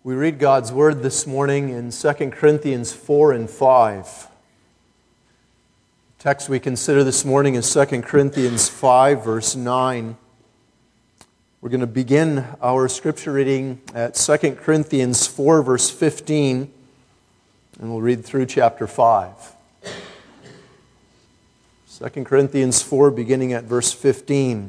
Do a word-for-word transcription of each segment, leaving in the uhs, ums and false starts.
We read God's Word this morning in Second Corinthians four and five. The text we consider this morning is Second Corinthians five, verse nine. We're going to begin our scripture reading at Second Corinthians four, verse fifteen, and we'll read through chapter five. Second Corinthians four, beginning at verse fifteen.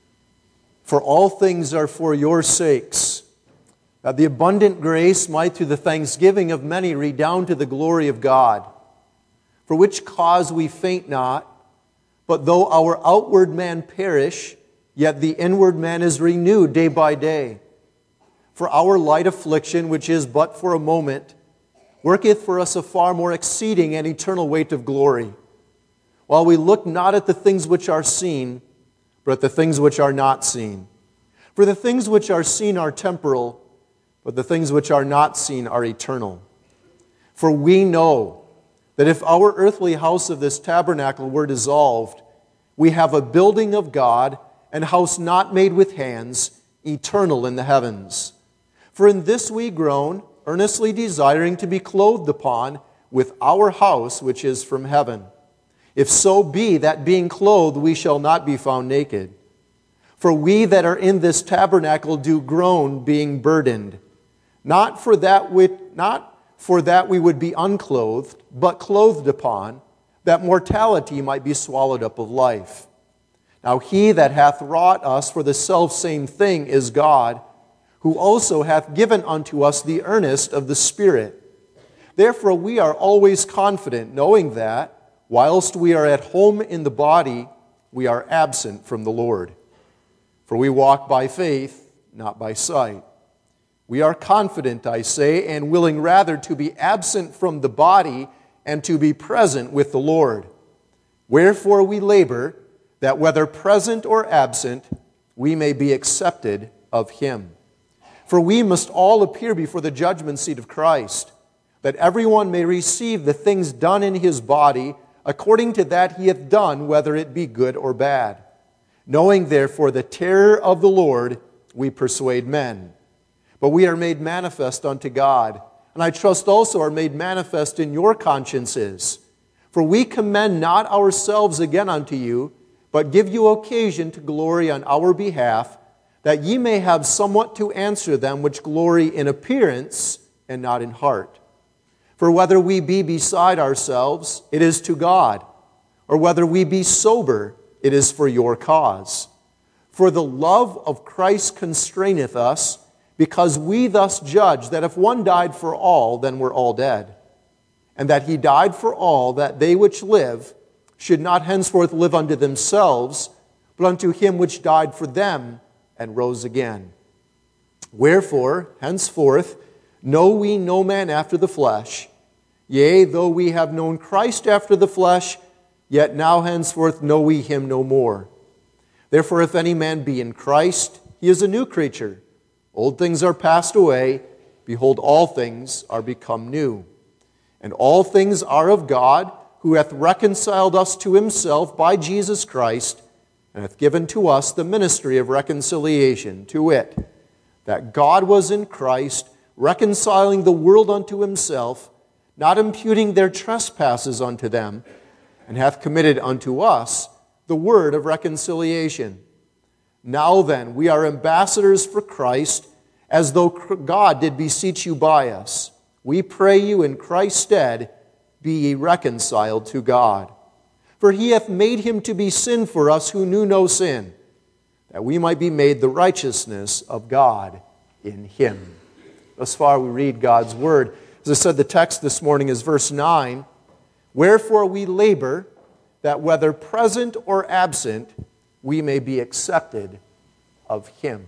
For all things are for your sakes, that the abundant grace might through the thanksgiving of many redound to the glory of God. For which cause we faint not, but though our outward man perish, yet the inward man is renewed day by day. For our light affliction, which is but for a moment, worketh for us a far more exceeding and eternal weight of glory. While we look not at the things which are seen, but at the things which are not seen. For the things which are seen are temporal, but the things which are not seen are eternal. For we know that if our earthly house of this tabernacle were dissolved, we have a building of God, an house not made with hands, eternal in the heavens. For in this we groan, earnestly desiring to be clothed upon with our house which is from heaven. If so be that being clothed we shall not be found naked. For we that are in this tabernacle do groan, being burdened, not for that we, not for that we would be unclothed, but clothed upon, that mortality might be swallowed up of life. Now he that hath wrought us for the selfsame thing is God, who also hath given unto us the earnest of the Spirit. Therefore we are always confident, knowing that, whilst we are at home in the body, we are absent from the Lord. For we walk by faith, not by sight. We are confident, I say, and willing rather to be absent from the body and to be present with the Lord. Wherefore we labor, that whether present or absent, we may be accepted of Him. For we must all appear before the judgment seat of Christ, that everyone may receive the things done in his body according to that he hath done, whether it be good or bad. Knowing therefore the terror of the Lord, we persuade men. But we are made manifest unto God, and I trust also are made manifest in your consciences. For we commend not ourselves again unto you, but give you occasion to glory on our behalf, that ye may have somewhat to answer them which glory in appearance and not in heart. For whether we be beside ourselves, it is to God, or whether we be sober, it is for your cause. For the love of Christ constraineth us, because we thus judge that if one died for all, then we're all dead. And that he died for all, that they which live should not henceforth live unto themselves, but unto him which died for them and rose again. Wherefore, henceforth, know we no man after the flesh. Yea, though we have known Christ after the flesh, yet now henceforth know we him no more. Therefore, if any man be in Christ, he is a new creature. Old things are passed away. Behold, all things are become new. And all things are of God, who hath reconciled us to himself by Jesus Christ, and hath given to us the ministry of reconciliation, to wit, that God was in Christ, reconciling the world unto himself, not imputing their trespasses unto them, and hath committed unto us the word of reconciliation. Now then, we are ambassadors for Christ, as though God did beseech you by us. We pray you in Christ's stead, be ye reconciled to God. For he hath made him to be sin for us who knew no sin, that we might be made the righteousness of God in him. Thus far we read God's word. As I said, the text this morning is verse nine. Wherefore we labor, that whether present or absent, we may be accepted of him.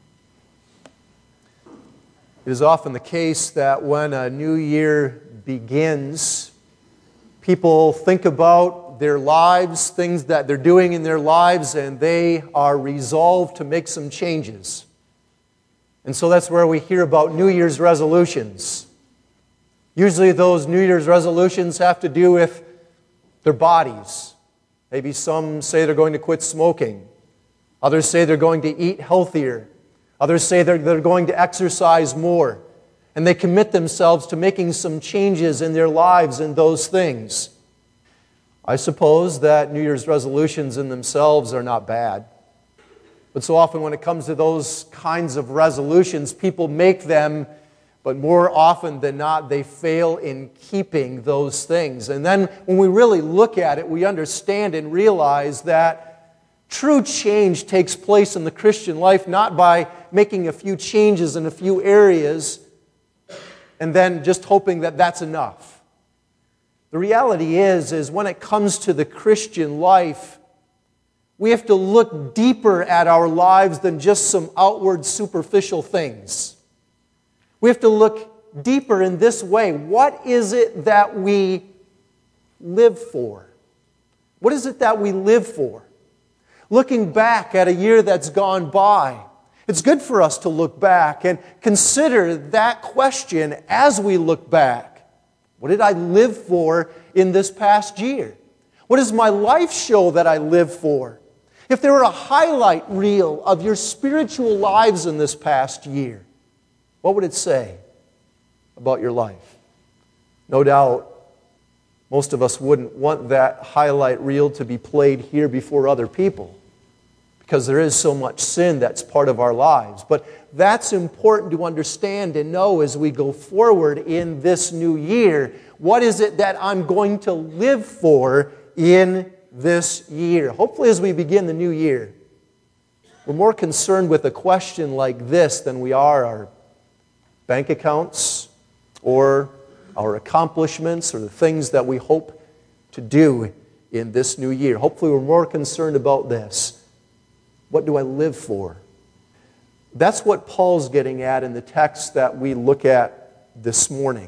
It is often the case that when a new year begins, people think about their lives, things that they're doing in their lives, and they are resolved to make some changes. And so that's where we hear about New Year's resolutions. Usually those New Year's resolutions have to do with their bodies. Maybe some say they're going to quit smoking. Others say they're going to eat healthier. Others say they're, they're going to exercise more. and they commit themselves to making some changes in their lives in those things. I suppose that New Year's resolutions in themselves are not bad. But so often when it comes to those kinds of resolutions, people make them, but more often than not, they fail in keeping those things. And then when we really look at it, we understand and realize that true change takes place in the Christian life not by making a few changes in a few areas and then just hoping that that's enough. The reality is, is when it comes to the Christian life, we have to look deeper at our lives than just some outward superficial things. We have to look deeper in this way. What is it that we live for? What is it that we live for? Looking back at a year that's gone by, it's good for us to look back and consider that question as we look back. What did I live for in this past year? What does my life show that I live for? If there were a highlight reel of your spiritual lives in this past year, what would it say about your life? No doubt, most of us wouldn't want that highlight reel to be played here before other people because there is so much sin that's part of our lives. But that's important to understand and know as we go forward in this new year. What is it that I'm going to live for in this year? Hopefully as we begin the new year, we're more concerned with a question like this than we are our bank accounts or our accomplishments or the things that we hope to do in this new year. Hopefully we're more concerned about this. What do I live for? That's what Paul's getting at in the text that we look at this morning.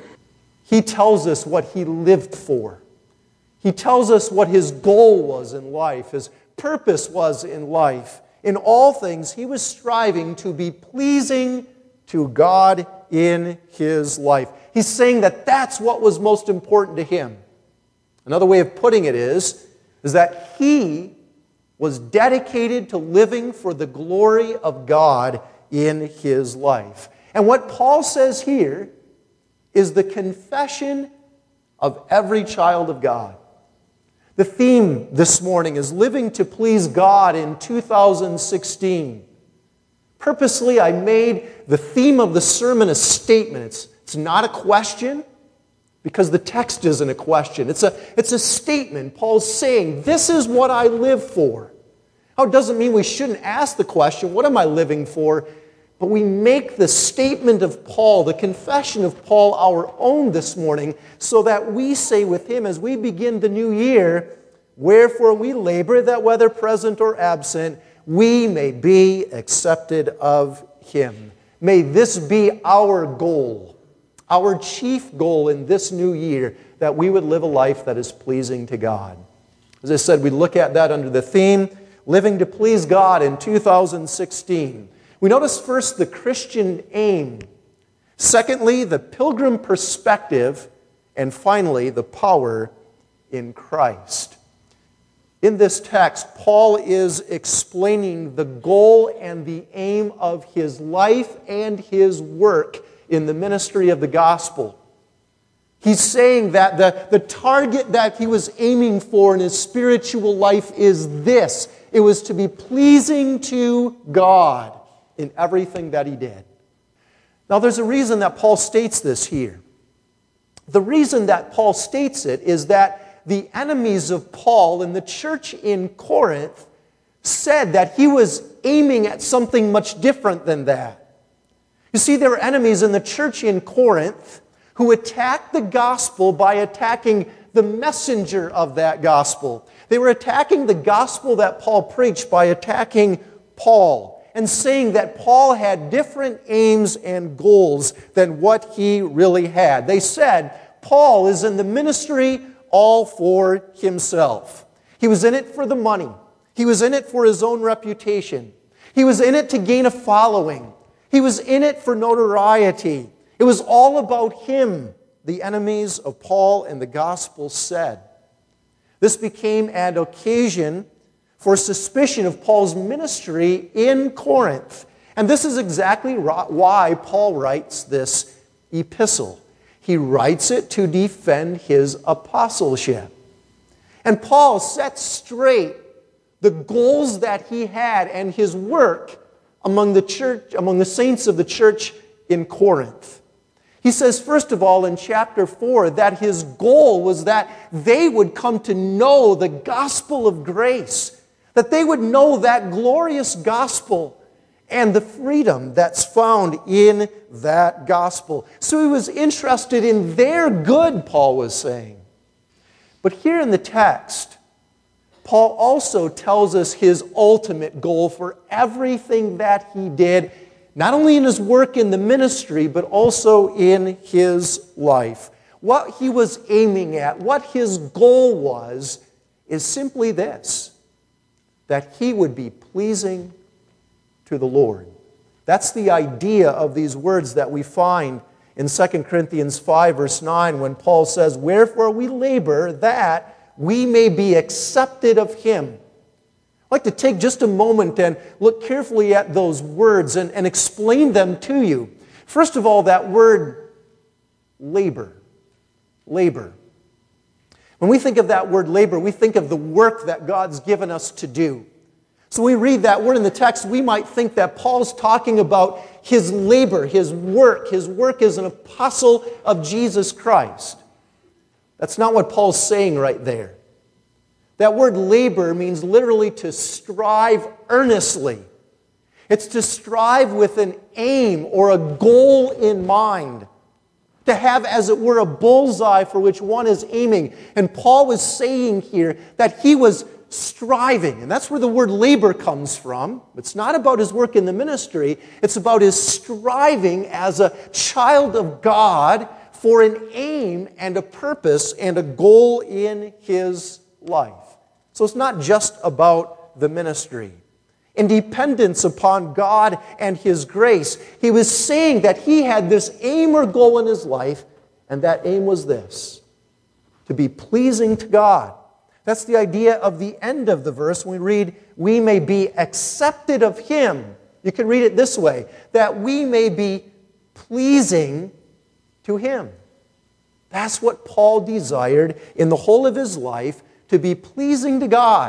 He tells us what he lived for. He tells us what his goal was in life, his purpose was in life. In all things, he was striving to be pleasing to God in his life. He's saying that that's what was most important to him. Another way of putting it is, is that he was dedicated to living for the glory of God in his life. And what Paul says here is the confession of every child of God. The theme this morning is living to please God in two thousand sixteen. Purposely, I made the theme of the sermon a statement. It's, it's not a question, because the text isn't a question. It's a, it's a statement. Paul's saying, this is what I live for. Now, it doesn't mean we shouldn't ask the question, what am I living for? But we make the statement of Paul, the confession of Paul, our own this morning, so that we say with him as we begin the new year, wherefore we labor that whether present or absent, we may be accepted of him. May this be our goal, our chief goal in this new year, that we would live a life that is pleasing to God. As I said, we look at that under the theme, living to please God in two thousand sixteen. We notice first the Christian aim. Secondly, the pilgrim perspective. And finally, the power in Christ. In this text, Paul is explaining the goal and the aim of his life and his work in the ministry of the gospel. He's saying that the, the target that he was aiming for in his spiritual life is this. It was to be pleasing to God in everything that he did. Now, there's a reason that Paul states this here. The reason that Paul states it is that the enemies of Paul in the church in Corinth said that he was aiming at something much different than that. You see, there were enemies in the church in Corinth who attacked the gospel by attacking the messenger of that gospel. They were attacking the gospel that Paul preached by attacking Paul and saying that Paul had different aims and goals than what he really had. They said, Paul is in the ministry all for himself. He was in it for the money. He was in it for his own reputation. He was in it to gain a following. He was in it for notoriety. It was all about him, the enemies of Paul and the gospel said. This became an occasion for suspicion of Paul's ministry in Corinth. And this is exactly why Paul writes this epistle. He writes it to defend his apostleship. And Paul sets straight the goals that he had and his work among the church, among the saints of the church in Corinth. He says, first of all, in chapter four, that his goal was that they would come to know the gospel of grace, that they would know that glorious gospel and the freedom that's found in that gospel. So he was interested in their good, Paul was saying. But here in the text, Paul also tells us his ultimate goal for everything that he did, not only in his work in the ministry, but also in his life. What he was aiming at, what his goal was, is simply this, that he would be pleasing to the Lord. That's the idea of these words that we find in Second Corinthians five, verse nine, when Paul says, "Wherefore we labor that we may be accepted of Him." I'd like to take just a moment and look carefully at those words and, and explain them to you. First of all, that word labor. Labor. When we think of that word labor, we think of the work that God's given us to do. So we read that word in the text, we might think that Paul's talking about his labor, his work, his work as an apostle of Jesus Christ. That's not what Paul's saying right there. That word labor means literally to strive earnestly. It's to strive with an aim or a goal in mind. To have, as it were, a bullseye for which one is aiming. And Paul was saying here that he was striving. And that's where the word labor comes from. It's not about his work in the ministry. It's about his striving as a child of God for an aim and a purpose and a goal in his life. So it's not just about the ministry. In dependence upon God and His grace, he was saying that he had this aim or goal in his life, and that aim was this, to be pleasing to God. That's the idea of the end of the verse when we read, "We may be accepted of Him." You can read it this way, that we may be pleasing to Him. That's what Paul desired in the whole of his life, to be pleasing to God.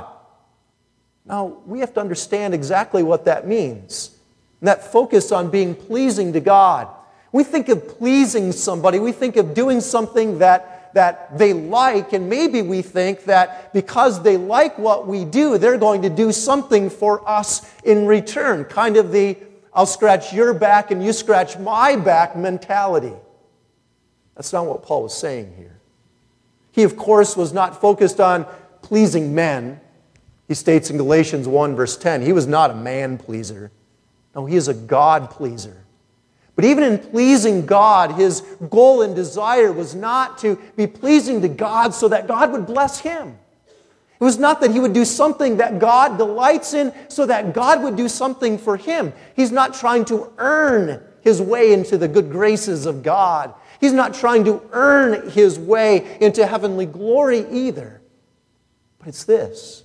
Now, we have to understand exactly what that means. And that focus on being pleasing to God. We think of pleasing somebody, we think of doing something that, that they like, and maybe we think that because they like what we do, they're going to do something for us in return. Kind of the, I'll scratch your back and you scratch my back mentality. That's not what Paul was saying here. He, of course, was not focused on pleasing men. He states in Galatians one, verse ten, he was not a man-pleaser. No, he is a God-pleaser. But even in pleasing God, his goal and desire was not to be pleasing to God so that God would bless him. It was not that he would do something that God delights in so that God would do something for him. He's not trying to earn his way into the good graces of God. He's not trying to earn his way into heavenly glory either. But it's this.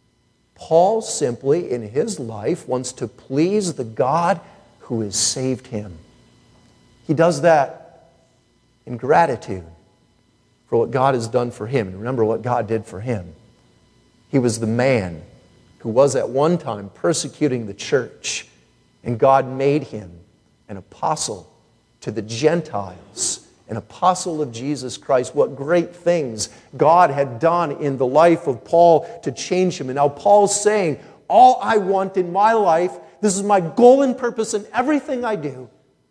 Paul simply, in his life, wants to please the God who has saved him. He does that in gratitude for what God has done for him. And remember what God did for him. He was the man who was at one time persecuting the church, and God made him an apostle to the Gentiles, an apostle of Jesus Christ. What great things God had done in the life of Paul to change him. And now Paul's saying, all I want in my life, this is my goal and purpose in everything I do,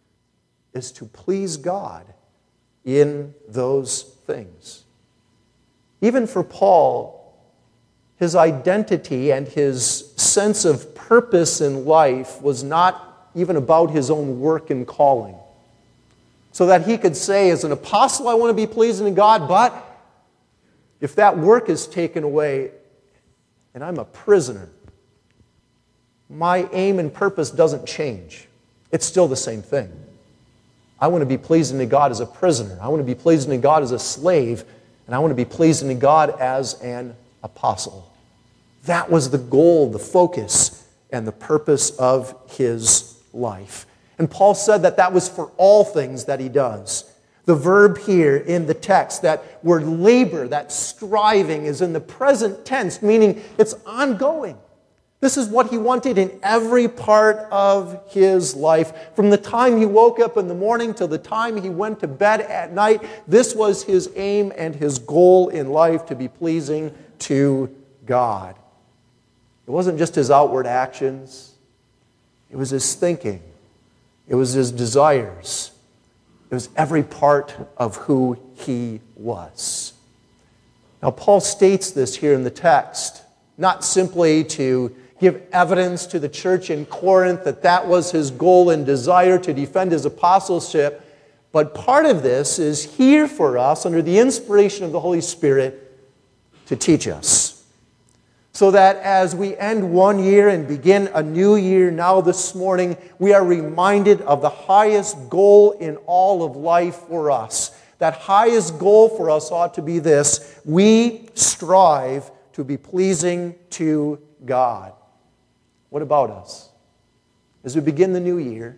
is to please God in those things. Even for Paul, his identity and his sense of purpose in life was not even about his own work and calling. So that he could say, as an apostle, I want to be pleasing to God, but if that work is taken away and I'm a prisoner, my aim and purpose doesn't change. It's still the same thing. I want to be pleasing to God as a prisoner. I want to be pleasing to God as a slave. And I want to be pleasing to God as an apostle. That was the goal, the focus, and the purpose of his life. And Paul said that that was for all things that he does. The verb here in the text, that word labor, that striving, is in the present tense, meaning it's ongoing. This is what he wanted in every part of his life. From the time he woke up in the morning till the time he went to bed at night, this was his aim and his goal in life, to be pleasing to God. It wasn't just his outward actions. It was his thinking. It was his desires. It was every part of who he was. Now, Paul states this here in the text, not simply to give evidence to the church in Corinth that that was his goal and desire to defend his apostleship, but part of this is here for us under the inspiration of the Holy Spirit to teach us. So that as we end one year and begin a new year now this morning, we are reminded of the highest goal in all of life for us. That highest goal for us ought to be this: we strive to be pleasing to God. What about us? As we begin the new year,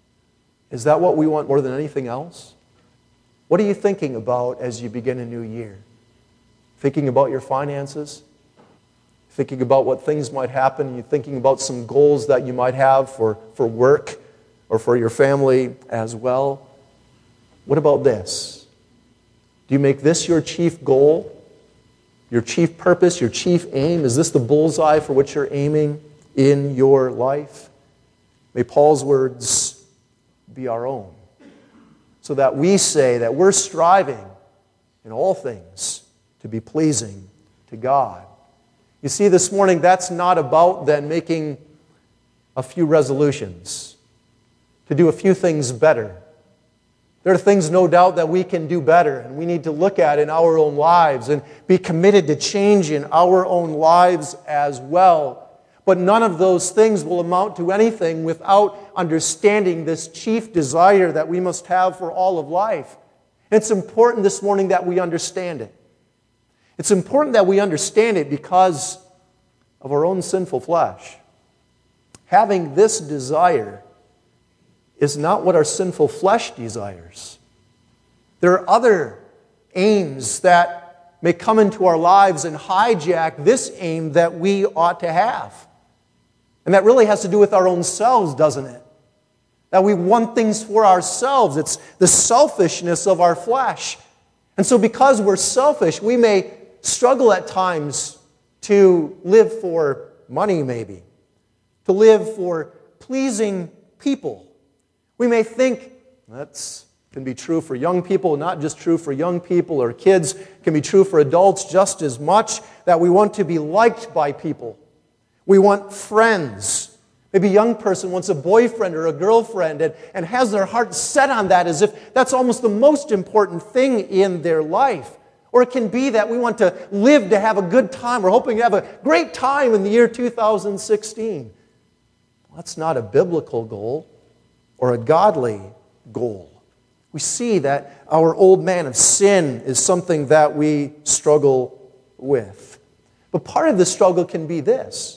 is that what we want more than anything else? What are you thinking about as you begin a new year? Thinking about your finances? Thinking about what things might happen? You're thinking about some goals that you might have for, for work or for your family as well? What about this? Do you make this your chief goal? Your chief purpose? Your chief aim? Is this the bullseye for which you're aiming in your life? May Paul's words be our own, so that we say that we're striving in all things to be pleasing to God. You see, this morning, that's not about then making a few resolutions, to do a few things better. There are things, no doubt, that we can do better, and we need to look at in our own lives and be committed to change in our own lives as well. But none of those things will amount to anything without understanding this chief desire that we must have for all of life. And it's important this morning that we understand it. It's important that we understand it because of our own sinful flesh. Having this desire is not what our sinful flesh desires. There are other aims that may come into our lives and hijack this aim that we ought to have. And that really has to do with our own selves, doesn't it? That we want things for ourselves. It's the selfishness of our flesh. And so because we're selfish, we may struggle at times to live for money, maybe, to live for pleasing people. We may think that's can be true for young people, not just true for young people or kids, can be true for adults just as much, that we want to be liked by people. We want friends. Maybe a young person wants a boyfriend or a girlfriend and, and has their heart set on that as if that's almost the most important thing in their life. Or it can be that we want to live to have a good time. We're hoping to have a great time in the year two thousand sixteen. Well, that's not a biblical goal or a godly goal. We see that our old man of sin is something that we struggle with. But part of the struggle can be this.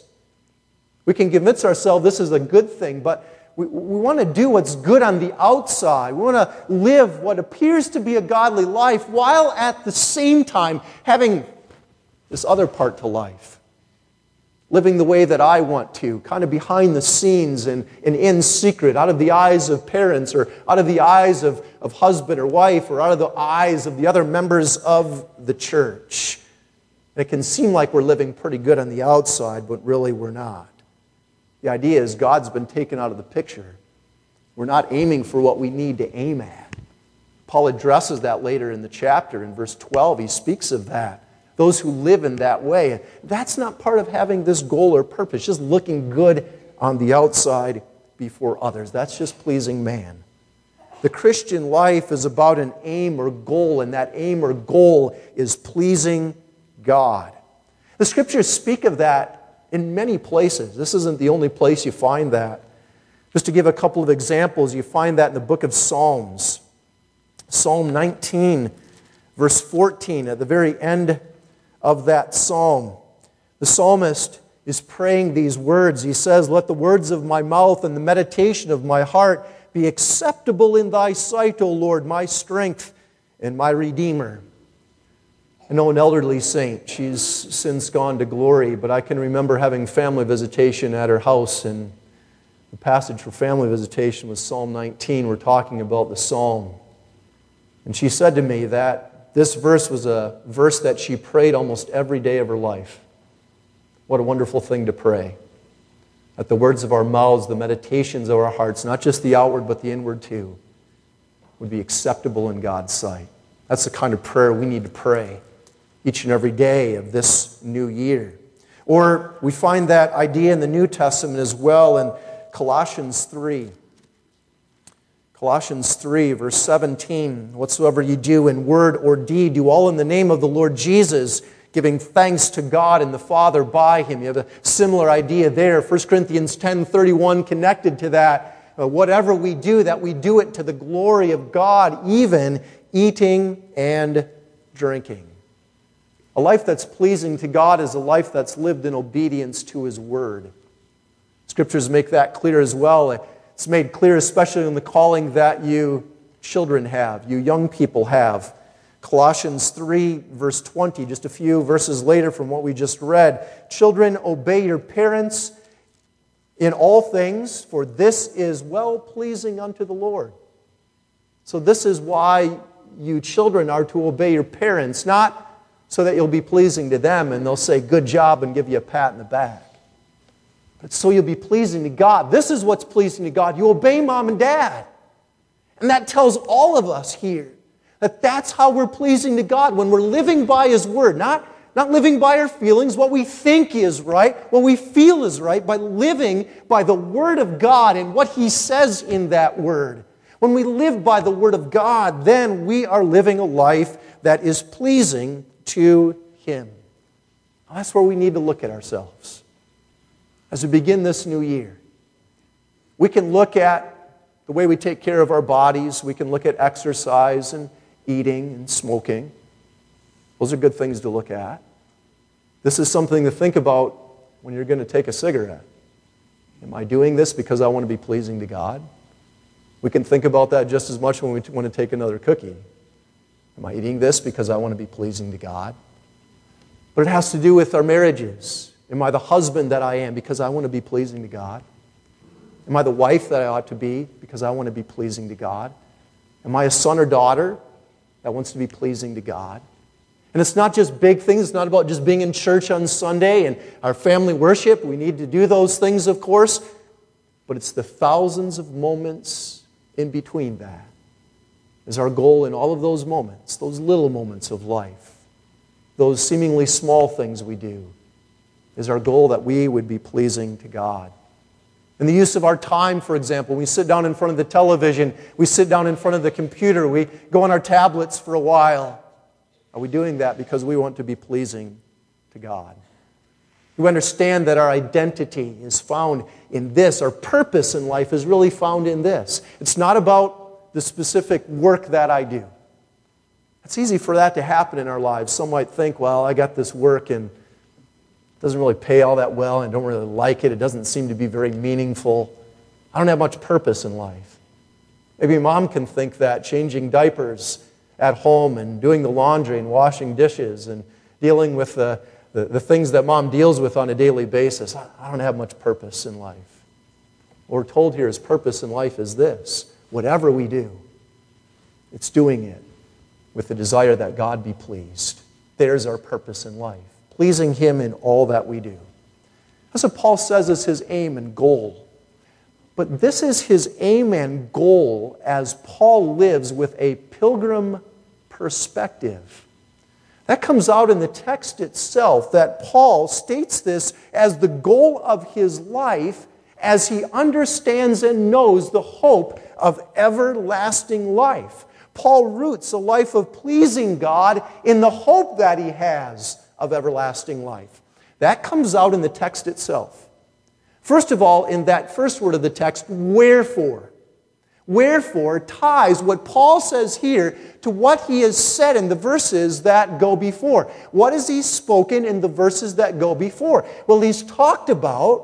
We can convince ourselves this is a good thing, but we, we want to do what's good on the outside. We want to live what appears to be a godly life while at the same time having this other part to life. Living the way that I want to, kind of behind the scenes and, and in secret, out of the eyes of parents or out of the eyes of, of husband or wife or out of the eyes of the other members of the church. And it can seem like we're living pretty good on the outside, but really we're not. The idea is God's been taken out of the picture. We're not aiming for what we need to aim at. Paul addresses that later in the chapter. In verse twelve, he speaks of that. Those who live in that way. That's not part of having this goal or purpose, just looking good on the outside before others. That's just pleasing man. The Christian life is about an aim or goal, and that aim or goal is pleasing God. The Scriptures speak of that in many places. This isn't the only place you find that. Just to give a couple of examples, you find that in the book of Psalms. Psalm nineteen, verse fourteen, at the very end of that psalm. The psalmist is praying these words. He says, "Let the words of my mouth and the meditation of my heart be acceptable in thy sight, O Lord, my strength and my Redeemer. I know an elderly saint. She's since gone to glory, but I can remember having family visitation at her house, and the passage for family visitation was Psalm nineteen. We're talking about the psalm. And she said to me that this verse was a verse that she prayed almost every day of her life. What a wonderful thing to pray. That the words of our mouths, the meditations of our hearts, not just the outward but the inward too, would be acceptable in God's sight. That's the kind of prayer we need to pray each and every day of this new year. Or we find that idea in the New Testament as well in Colossians three. Colossians three, verse seventeen, whatsoever you do in word or deed, do all in the name of the Lord Jesus, giving thanks to God and the Father by Him. You have a similar idea there. First Corinthians ten thirty-one connected to that. Uh, whatever we do, that we do it to the glory of God, even eating and drinking. A life that's pleasing to God is a life that's lived in obedience to His Word. Scriptures make that clear as well. It's made clear especially in the calling that you children have, you young people have. Colossians three, verse twenty, just a few verses later from what we just read. Children, obey your parents in all things, for this is well-pleasing unto the Lord. So this is why you children are to obey your parents, not so that you'll be pleasing to them and they'll say, good job, and give you a pat in the back. But so you'll be pleasing to God. This is what's pleasing to God. You obey mom and dad. And that tells all of us here that that's how we're pleasing to God, when we're living by His Word, not, not living by our feelings, what we think is right, what we feel is right, but living by the Word of God and what He says in that Word. When we live by the Word of God, then we are living a life that is pleasing to Him. Now, that's where we need to look at ourselves. As we begin this new year, we can look at the way we take care of our bodies. We can look at exercise and eating and smoking. Those are good things to look at. This is something to think about when you're going to take a cigarette. Am I doing this because I want to be pleasing to God? We can think about that just as much when we want to take another cookie. Am I eating this because I want to be pleasing to God? But it has to do with our marriages. Am I the husband that I am because I want to be pleasing to God? Am I the wife that I ought to be because I want to be pleasing to God? Am I a son or daughter that wants to be pleasing to God? And it's not just big things. It's not about just being in church on Sunday and our family worship. We need to do those things, of course. But it's the thousands of moments in between that is our goal in all of those moments, those little moments of life, those seemingly small things we do, is our goal that we would be pleasing to God. In the use of our time, for example, we sit down in front of the television, we sit down in front of the computer, we go on our tablets for a while. Are we doing that because we want to be pleasing to God? We understand that our identity is found in this. Our purpose in life is really found in this. It's not about the specific work that I do. It's easy for that to happen in our lives. Some might think, well, I got this work and it doesn't really pay all that well, and I don't really like it. It doesn't seem to be very meaningful. I don't have much purpose in life. Maybe mom can think that, changing diapers at home and doing the laundry and washing dishes and dealing with the, the, the things that mom deals with on a daily basis. I, I don't have much purpose in life. What we're told here is purpose in life is this. Whatever we do, it's doing it with the desire that God be pleased. There's our purpose in life. Pleasing Him in all that we do. That's what Paul says is his aim and goal. But this is his aim and goal as Paul lives with a pilgrim perspective. That comes out in the text itself, that Paul states this as the goal of his life as he understands and knows the hope of everlasting life. Paul roots a life of pleasing God in the hope that he has of everlasting life. That comes out in the text itself. First of all, in that first word of the text, wherefore. Wherefore ties what Paul says here to what he has said in the verses that go before. What has he spoken in the verses that go before? Well, he's talked about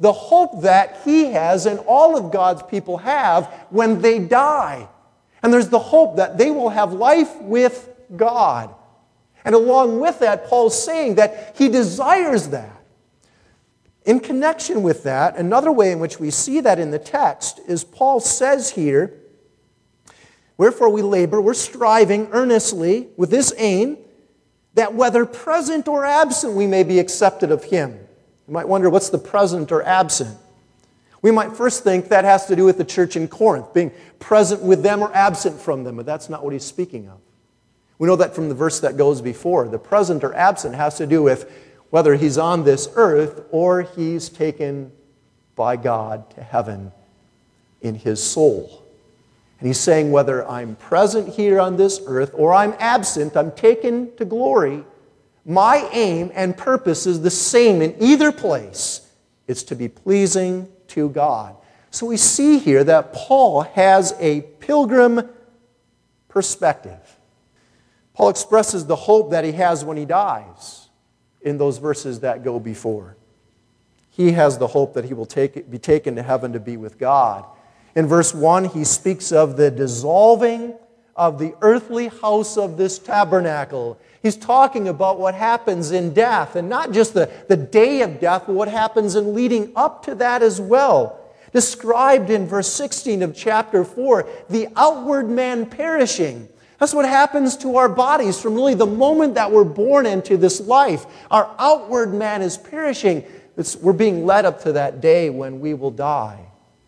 the hope that he has and all of God's people have when they die. And there's the hope that they will have life with God. And along with that, Paul's saying that he desires that. In connection with that, another way in which we see that in the text is Paul says here, wherefore we labor, we're striving earnestly with this aim, that whether present or absent we may be accepted of him. You might wonder, what's the present or absent? We might first think that has to do with the church in Corinth, being present with them or absent from them, but that's not what he's speaking of. We know that from the verse that goes before. The present or absent has to do with whether he's on this earth or he's taken by God to heaven in his soul. And he's saying whether I'm present here on this earth or I'm absent, I'm taken to glory, my aim and purpose is the same in either place. It's to be pleasing to God. So we see here that Paul has a pilgrim perspective. Paul expresses the hope that he has when he dies in those verses that go before. He has the hope that he will take, be taken to heaven to be with God. In verse one, he speaks of the dissolving of the earthly house of this tabernacle. He's talking about what happens in death, and not just the, the day of death, but what happens in leading up to that as well. Described in verse sixteen of chapter four, the outward man perishing. That's what happens to our bodies from really the moment that we're born into this life. Our outward man is perishing. It's, we're being led up to that day when we will die.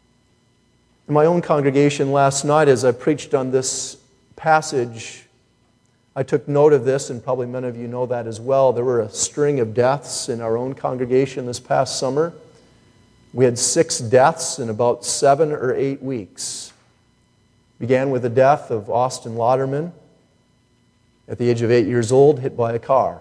In my own congregation last night, as I preached on this passage, I took note of this, and probably many of you know that as well. There were a string of deaths in our own congregation this past summer. We had six deaths in about seven or eight weeks. Began with the death of Austin Lauderman at the age of eight years old, hit by a car.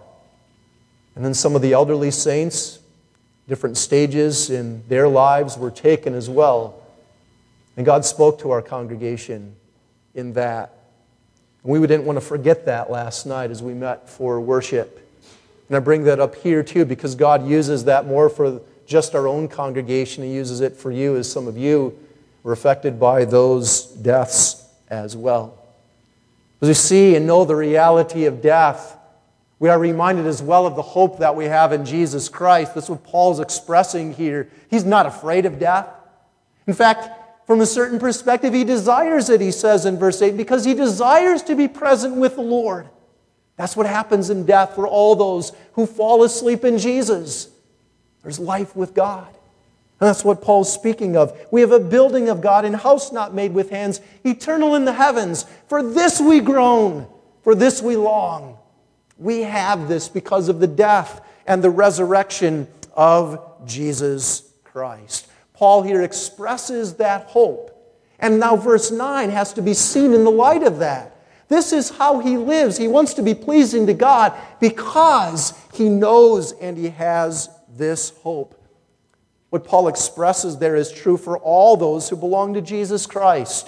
And then some of the elderly saints, different stages in their lives, were taken as well. And God spoke to our congregation in that. And we didn't want to forget that last night as we met for worship. And I bring that up here too because God uses that more for just our own congregation. He uses it for you, as some of you were affected by those deaths as well. As we see and know the reality of death, we are reminded as well of the hope that we have in Jesus Christ. That's what Paul's expressing here. He's not afraid of death. In fact, from a certain perspective, he desires it, he says in verse eight, because he desires to be present with the Lord. That's what happens in death for all those who fall asleep in Jesus. There's life with God. And that's what Paul's speaking of. We have a building of God, in house not made with hands, eternal in the heavens. For this we groan, for this we long. We have this because of the death and the resurrection of Jesus Christ. Paul here expresses that hope. And now verse nine has to be seen in the light of that. This is how he lives. He wants to be pleasing to God because he knows and he has this hope. What Paul expresses there is true for all those who belong to Jesus Christ.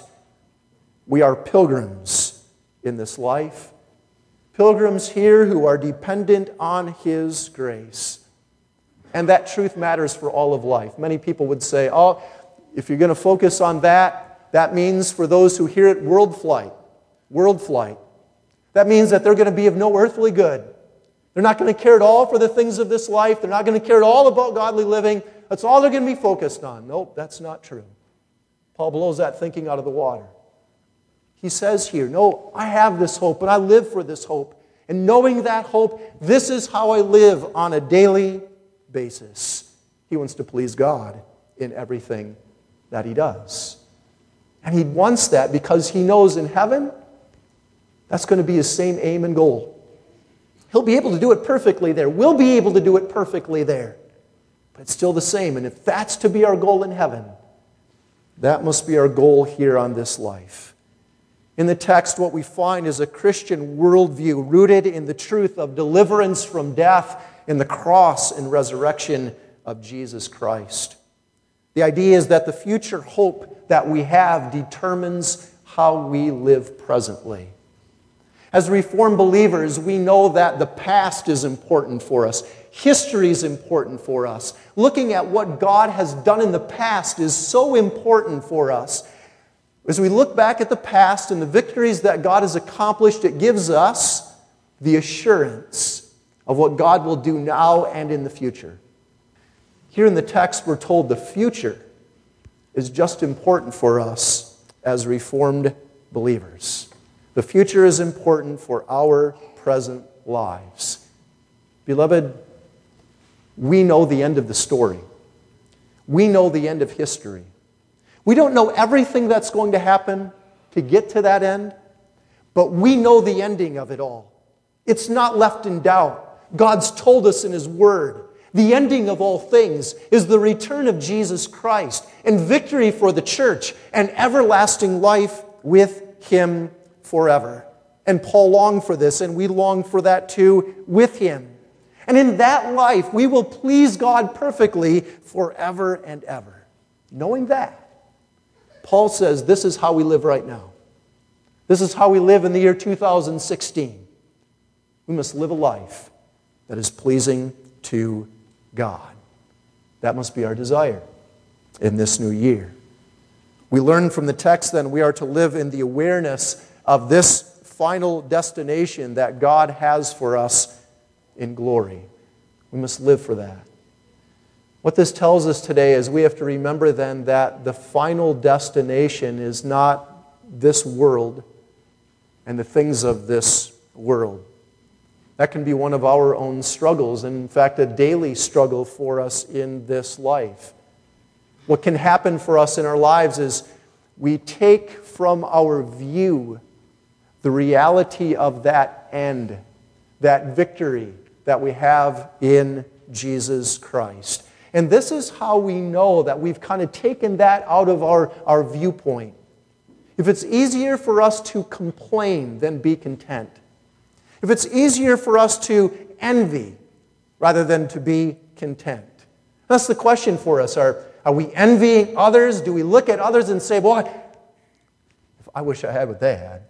We are pilgrims in this life. Pilgrims here who are dependent on his grace. And that truth matters for all of life. Many people would say, oh, if you're going to focus on that, that means for those who hear it, world flight. World flight. That means that they're going to be of no earthly good. They're not going to care at all for the things of this life. They're not going to care at all about godly living. That's all they're going to be focused on. Nope, that's not true. Paul blows that thinking out of the water. He says here, no, I have this hope, and I live for this hope. And knowing that hope, this is how I live on a daily basis. He wants to please God in everything that he does. And he wants that because he knows in heaven, that's going to be his same aim and goal. He'll be able to do it perfectly there. We'll be able to do it perfectly there. But it's still the same. And if that's to be our goal in heaven, that must be our goal here on this life. In the text, what we find is a Christian worldview rooted in the truth of deliverance from death in the cross and resurrection of Jesus Christ. The idea is that the future hope that we have determines how we live presently. As Reformed believers, we know that the past is important for us. History is important for us. Looking at what God has done in the past is so important for us. As we look back at the past and the victories that God has accomplished, it gives us the assurance of what God will do now and in the future. Here in the text, we're told the future is just important for us as Reformed believers. The future is important for our present lives. Beloved, we know the end of the story. We know the end of history. We don't know everything that's going to happen to get to that end, but we know the ending of it all. It's not left in doubt. God's told us in His Word. The ending of all things is the return of Jesus Christ and victory for the church and everlasting life with Him forever. And Paul longed for this, and we long for that too with him. And in that life, we will please God perfectly forever and ever. Knowing that, Paul says this is how we live right now. This is how we live in the year two thousand sixteen. We must live a life that is pleasing to God. That must be our desire in this new year. We learn from the text then we are to live in the awareness of this final destination that God has for us in glory. We must live for that. What this tells us today is we have to remember then that the final destination is not this world and the things of this world. That can be one of our own struggles, and in fact a daily struggle for us in this life. What can happen for us in our lives is we take from our view the reality of that end, that victory that we have in Jesus Christ. And this is how we know that we've kind of taken that out of our, our viewpoint. If it's easier for us to complain than be content, if it's easier for us to envy rather than to be content, that's the question for us. Are, are we envying others? Do we look at others and say, boy, if I wish I had what they had?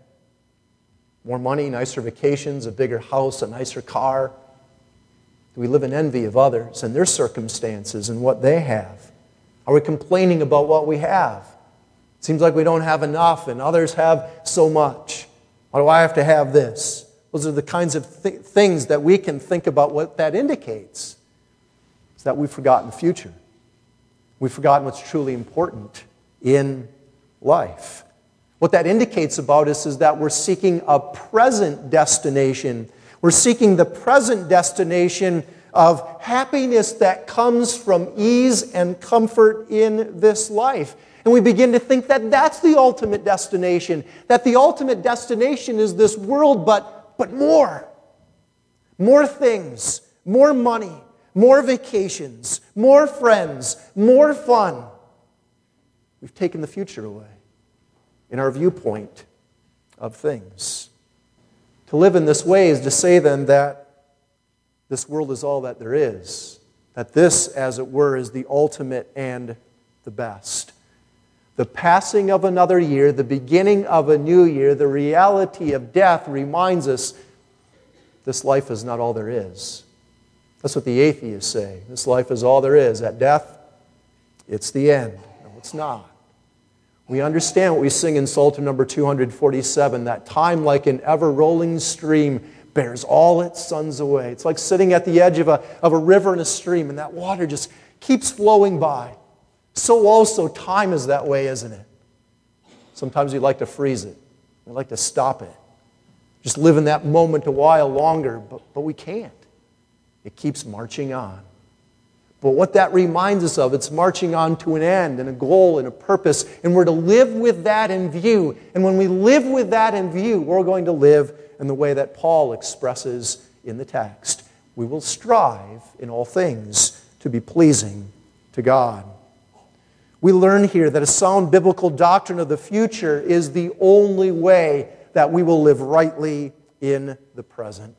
More money, nicer vacations, a bigger house, a nicer car. Do we live in envy of others and their circumstances and what they have? Are we complaining about what we have? It seems like we don't have enough and others have so much. Why do I have to have this? Those are the kinds of th- things that we can think about what that indicates. It's that we've forgotten the future. We've forgotten what's truly important in life. What that indicates about us is that we're seeking a present destination. We're seeking the present destination of happiness that comes from ease and comfort in this life. And we begin to think that that's the ultimate destination, that the ultimate destination is this world, but, but more. More things, more money, more vacations, more friends, more fun. We've taken the future away in our viewpoint of things. To live in this way is to say then that this world is all that there is, that this, as it were, is the ultimate and the best. The passing of another year, the beginning of a new year, the reality of death reminds us this life is not all there is. That's what the atheists say. This life is all there is. At death, it's the end. No, it's not. We understand what we sing in Psalter number two hundred forty-seven, that time like an ever-rolling stream bears all its sons away. It's like sitting at the edge of a, of a river and a stream, and that water just keeps flowing by. So also time is that way, isn't it? Sometimes you'd like to freeze it. We'd like to stop it. Just live in that moment a while longer, but, but we can't. It keeps marching on. But what that reminds us of, it's marching on to an end and a goal and a purpose, and we're to live with that in view. And when we live with that in view, we're going to live in the way that Paul expresses in the text. We will strive in all things to be pleasing to God. We learn here that a sound biblical doctrine of the future is the only way that we will live rightly in the present.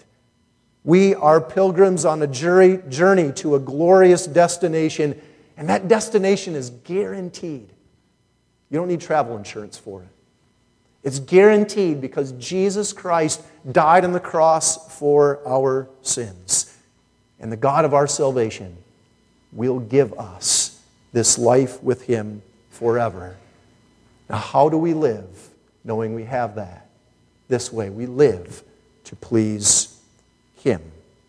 We are pilgrims on a journey to a glorious destination, and that destination is guaranteed. You don't need travel insurance for it. It's guaranteed because Jesus Christ died on the cross for our sins. And the God of our salvation will give us this life with Him forever. Now, how do we live knowing we have that? This way, we live to please Him.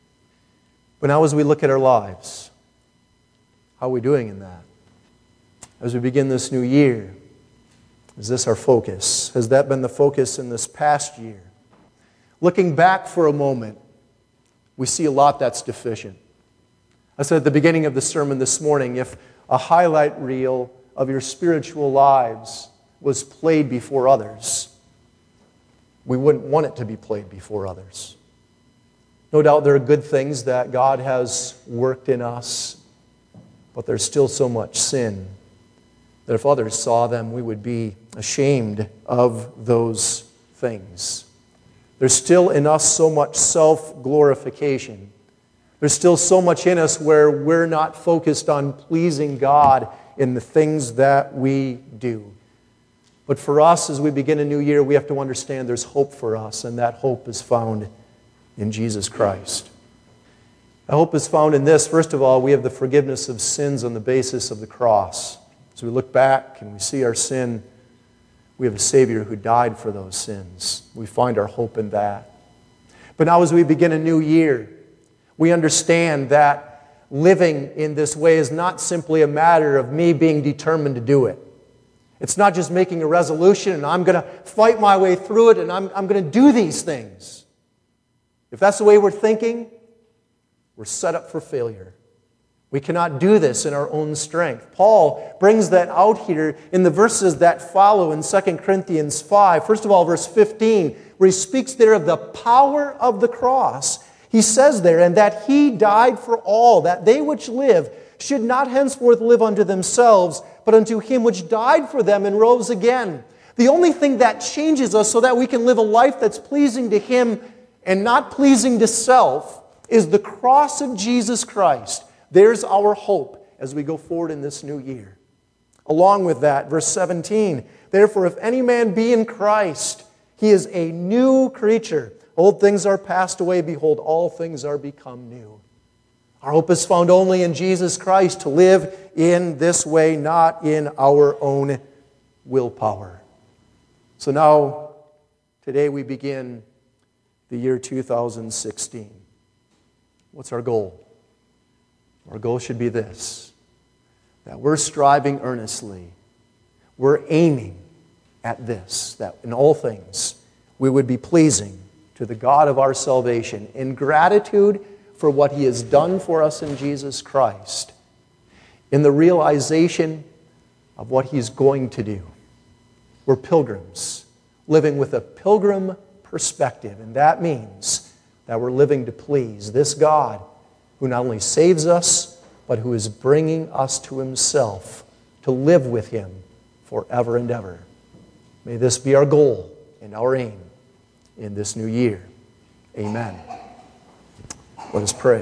But now as we look at our lives, how are we doing in that? As we begin this new year, is this our focus? Has that been the focus in this past year? Looking back for a moment, we see a lot that's deficient. I said at the beginning of the sermon this morning, if a highlight reel of your spiritual lives was played before others, we wouldn't want it to be played before others. No doubt there are good things that God has worked in us, but there's still so much sin that if others saw them, we would be ashamed of those things. There's still in us so much self-glorification. There's still so much in us where we're not focused on pleasing God in the things that we do. But for us, as we begin a new year, we have to understand there's hope for us, and that hope is found in Jesus Christ. That hope is found in this. First of all, we have the forgiveness of sins on the basis of the cross. As we look back and we see our sin, we have a Savior who died for those sins. We find our hope in that. But now as we begin a new year, we understand that living in this way is not simply a matter of me being determined to do it. It's not just making a resolution and I'm going to fight my way through it and I'm, I'm going to do these things. If that's the way we're thinking, we're set up for failure. We cannot do this in our own strength. Paul brings that out here in the verses that follow in Second Corinthians five. First of all, verse fifteen, where he speaks there of the power of the cross. He says there, and that He died for all, that they which live should not henceforth live unto themselves, but unto Him which died for them and rose again. The only thing that changes us so that we can live a life that's pleasing to Him and not pleasing to self is the cross of Jesus Christ. There's our hope as we go forward in this new year. Along with that, verse seventeen, therefore if any man be in Christ, he is a new creature. Old things are passed away, behold, all things are become new. Our hope is found only in Jesus Christ to live in this way, not in our own willpower. So now, today we begin the year two thousand sixteen. What's our goal? Our goal should be this, that we're striving earnestly, we're aiming at this, that in all things we would be pleasing to the God of our salvation in gratitude for what He has done for us in Jesus Christ, in the realization of what He's going to do. We're pilgrims, living with a pilgrim perspective, and that means that we're living to please this God who not only saves us, but who is bringing us to Himself to live with Him forever and ever. May this be our goal and our aim in this new year. Amen. Let us pray.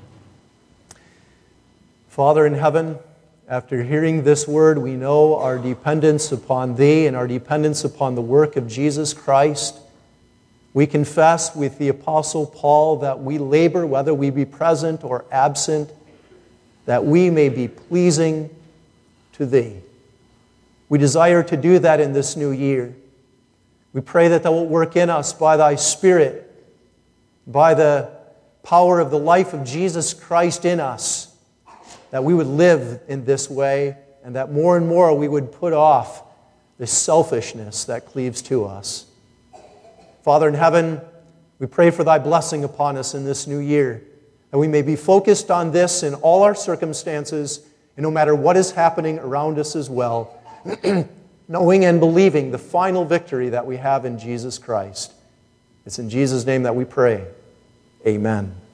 Father in heaven, after hearing this word, we know our dependence upon Thee and our dependence upon the work of Jesus Christ. We confess with the Apostle Paul that we labor, whether we be present or absent, that we may be pleasing to Thee. We desire to do that in this new year. We pray that Thou wilt work in us by Thy Spirit, by the power of the life of Jesus Christ in us, that we would live in this way and that more and more we would put off the selfishness that cleaves to us. Father in heaven, we pray for Thy blessing upon us in this new year, that we may be focused on this in all our circumstances, and no matter what is happening around us as well, knowing and believing the final victory that we have in Jesus Christ. It's in Jesus' name that we pray. Amen.